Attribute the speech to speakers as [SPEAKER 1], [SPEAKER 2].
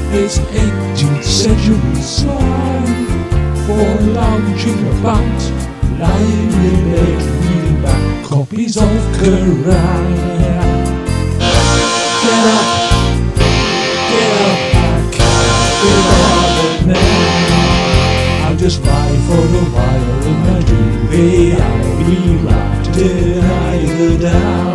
[SPEAKER 1] It's 18th century slang for lounging about, lying in bed, reading back copies of Quran. Get up, I can't be bothered now. I'll just lie for a while in my duvet. I'll be wrapped in either down.